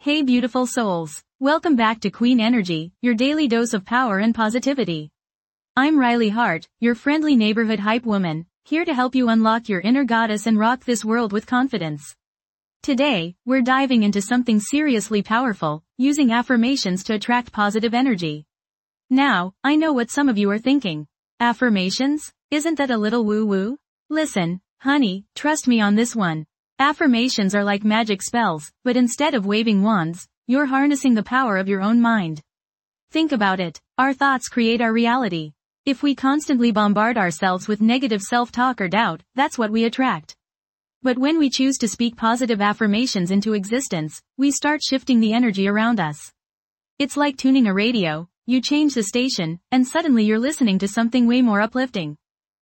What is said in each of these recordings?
Hey beautiful souls. Welcome back to Queen Energy, your daily dose of power and positivity. I'm Riley Hart, your friendly neighborhood hype woman, here to help you unlock your inner goddess and rock this world with confidence. Today, we're diving into something seriously powerful, using affirmations to attract positive energy. Now, I know what some of you are thinking. Affirmations? Isn't that a little woo-woo? Listen, honey, trust me on this one. Affirmations are like magic spells, but instead of waving wands, you're harnessing the power of your own mind. Think about it. Our thoughts create our reality. If we constantly bombard ourselves with negative self-talk or doubt, that's what we attract. But when we choose to speak positive affirmations into existence, we start shifting the energy around us. It's like tuning a radio. You change the station, and suddenly you're listening to something way more uplifting.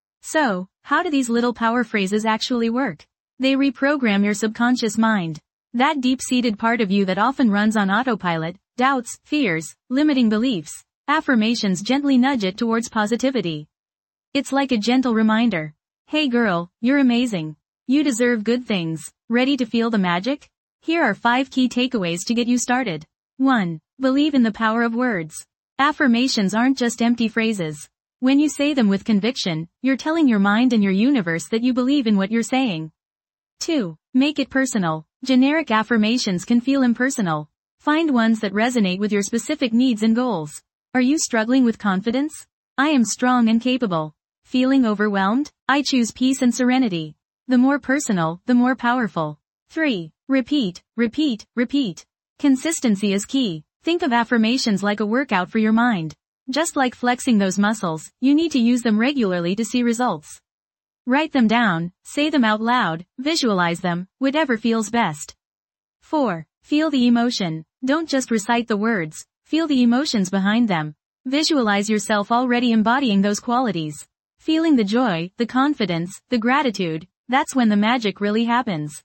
So, how do these little power phrases actually work? They reprogram your subconscious mind. That deep-seated part of you that often runs on autopilot, doubts, fears, limiting beliefs. Affirmations gently nudge it towards positivity. It's like a gentle reminder. Hey girl, you're amazing. You deserve good things. Ready to feel the magic? Here are 5 key takeaways to get you started. 1. Believe in the power of words. Affirmations aren't just empty phrases. When you say them with conviction, you're telling your mind and your universe that you believe in what you're saying. 2. Make it personal. Generic affirmations can feel impersonal. Find ones that resonate with your specific needs and goals. Are you struggling with confidence? I am strong and capable. Feeling overwhelmed? I choose peace and serenity. The more personal, the more powerful. 3. Repeat, repeat, repeat. Consistency is key. Think of affirmations like a workout for your mind. Just like flexing those muscles, you need to use them regularly to see results. Write them down, say them out loud, visualize them, whatever feels best. 4. Feel the emotion. Don't just recite the words, feel the emotions behind them. Visualize yourself already embodying those qualities. Feeling the joy, the confidence, the gratitude, that's when the magic really happens.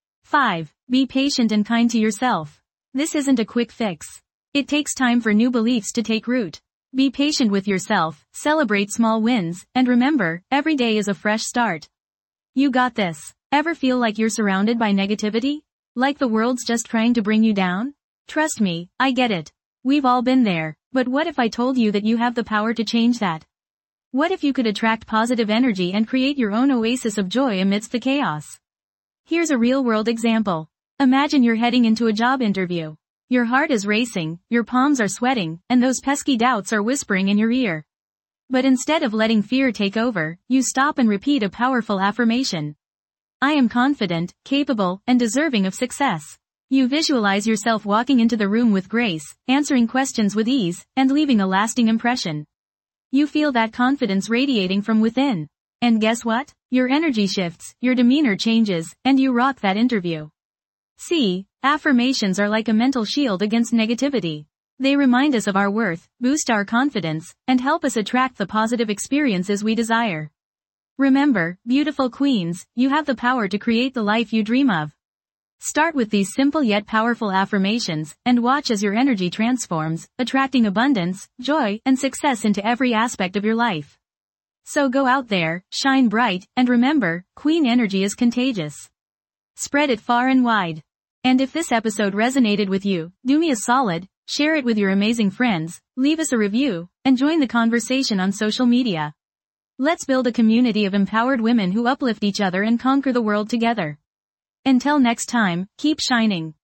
5. Be patient and kind to yourself. This isn't a quick fix. It takes time for new beliefs to take root. Be patient with yourself, celebrate small wins, and remember, every day is a fresh start. You got this. Ever feel like you're surrounded by negativity? Like the world's just trying to bring you down? Trust me, I get it. We've all been there, but what if I told you that you have the power to change that? What if you could attract positive energy and create your own oasis of joy amidst the chaos? Here's a real-world example. Imagine you're heading into a job interview. Your heart is racing, your palms are sweating, and those pesky doubts are whispering in your ear. But instead of letting fear take over, you stop and repeat a powerful affirmation. I am confident, capable, and deserving of success. You visualize yourself walking into the room with grace, answering questions with ease, and leaving a lasting impression. You feel that confidence radiating from within. And guess what? Your energy shifts, your demeanor changes, and you rock that interview. See, affirmations are like a mental shield against negativity. They remind us of our worth, boost our confidence, and help us attract the positive experiences we desire. Remember, beautiful queens, you have the power to create the life you dream of. Start with these simple yet powerful affirmations, and watch as your energy transforms, attracting abundance, joy, and success into every aspect of your life. So go out there, shine bright, and remember, queen energy is contagious. Spread it far and wide. And if this episode resonated with you, do me a solid, share it with your amazing friends, leave us a review, and join the conversation on social media. Let's build a community of empowered women who uplift each other and conquer the world together. Until next time, keep shining.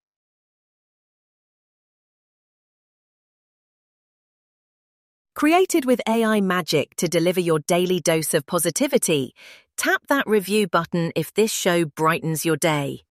Created with AI magic to deliver your daily dose of positivity, tap that review button if this show brightens your day.